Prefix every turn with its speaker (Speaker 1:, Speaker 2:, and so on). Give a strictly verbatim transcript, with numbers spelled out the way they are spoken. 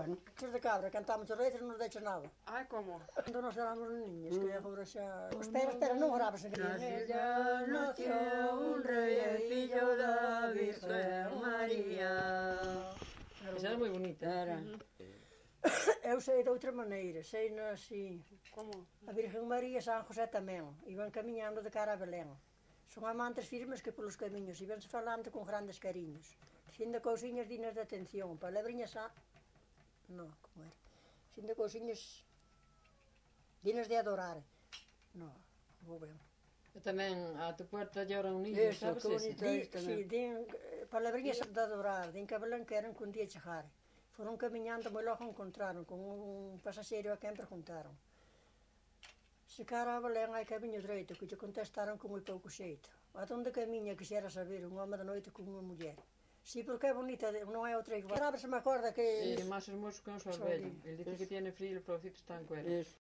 Speaker 1: Os de cabra, cantamos os letras, non nos deixa nada.
Speaker 2: Ai, como?
Speaker 1: Cando nos éramos niños, que agora xa... Espera, espera, non grabas en
Speaker 3: Ella nació un rei, fillo da Virgen María.
Speaker 4: Esa era moi bonita.
Speaker 3: Era.
Speaker 1: Eu sei de outra maneira, sei así.
Speaker 2: Como?
Speaker 1: A Virgen María e San José tamén, iban camiñando de cara a Belén. Son amantes firmes que polos camiños, ibanse falando con grandes cariños, dicindo cousiñas dignas de atención, palabriñas a... No, como era? Dicindo cousiñas dignas de adorar. No, vou ben.
Speaker 4: E tamén a tu puerta llora un niño,
Speaker 3: Eso,
Speaker 4: sabes
Speaker 3: que
Speaker 4: ese?
Speaker 3: bonito.
Speaker 1: Di,
Speaker 3: Isto,
Speaker 1: sí, din eh, palabriñas de adorar, din que a Belén queren que un día chegar. Foron camiñando, moi logo encontraron con un pasaxeiro a quen preguntaron: se cara a Belén hai camiño dereito, que lle contestaron con moi pouco xeito. A donde camiña quixera saber un home da noite con unha muller. Si, porque é bonita, non é outra igual. Grave se me acorda que...
Speaker 4: Sí, más hermoso que un sorvello. Él dice que tiene frío, el profeta está en cuero.
Speaker 3: Eso.